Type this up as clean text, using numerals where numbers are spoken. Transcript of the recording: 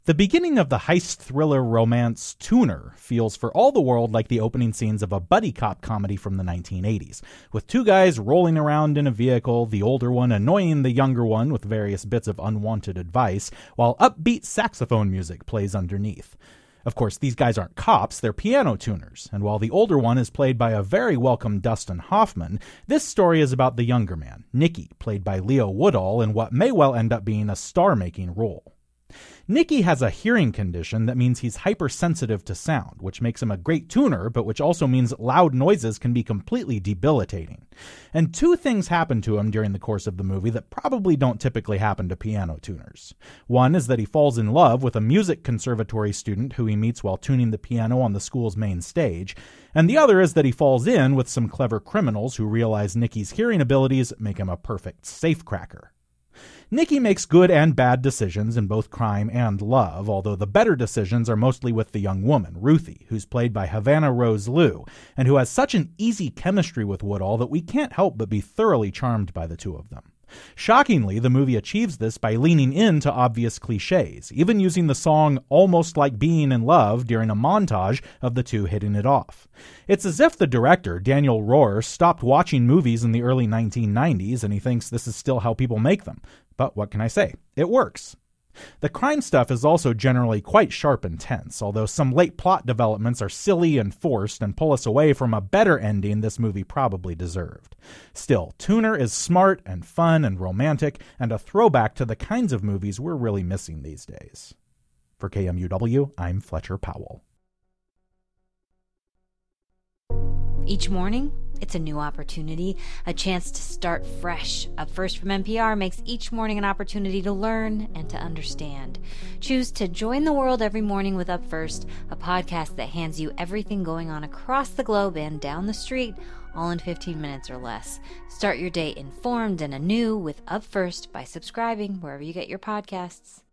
The beginning of the heist thriller romance Tuner feels for all the world like the opening scenes of a buddy cop comedy from the 1980s, with two guys rolling around in a vehicle, the older one annoying the younger one with various bits of unwanted advice, while upbeat saxophone music plays underneath. Of course, these guys aren't cops, they're piano tuners, and while the older one is played by a very welcome Dustin Hoffman, this story is about the younger man, Nicky, played by Leo Woodall, in what may well end up being a star-making role. Nicky has a hearing condition that means he's hypersensitive to sound, which makes him a great tuner, but which also means loud noises can be completely debilitating. And two things happen to him during the course of the movie that probably don't typically happen to piano tuners. One is that he falls in love with a music conservatory student who he meets while tuning the piano on the school's main stage, and the other is that he falls in with some clever criminals who realize Nicky's hearing abilities make him a perfect safecracker. Nicky makes good and bad decisions in both crime and love, although the better decisions are mostly with the young woman, Ruthie, who's played by Havana Rose Liu, and who has such an easy chemistry with Woodall that we can't help but be thoroughly charmed by the two of them. Shockingly, the movie achieves this by leaning into obvious cliches, even using the song Almost Like Being in Love during a montage of the two hitting it off. It's as if the director, Daniel Rohr, stopped watching movies in the early 1990s and he thinks this is still how people make them. But what can I say? It works. The crime stuff is also generally quite sharp and tense, although some late plot developments are silly and forced and pull us away from a better ending this movie probably deserved. Still, Tuner is smart and fun and romantic, and a throwback to the kinds of movies we're really missing these days. For KMUW, I'm Fletcher Powell. Each morning, it's a new opportunity, a chance to start fresh. Up First from NPR makes each morning an opportunity to learn and to understand. Choose to join the world every morning with Up First, a podcast that hands you everything going on across the globe and down the street, all in 15 minutes or less. Start your day informed and anew with Up First by subscribing wherever you get your podcasts.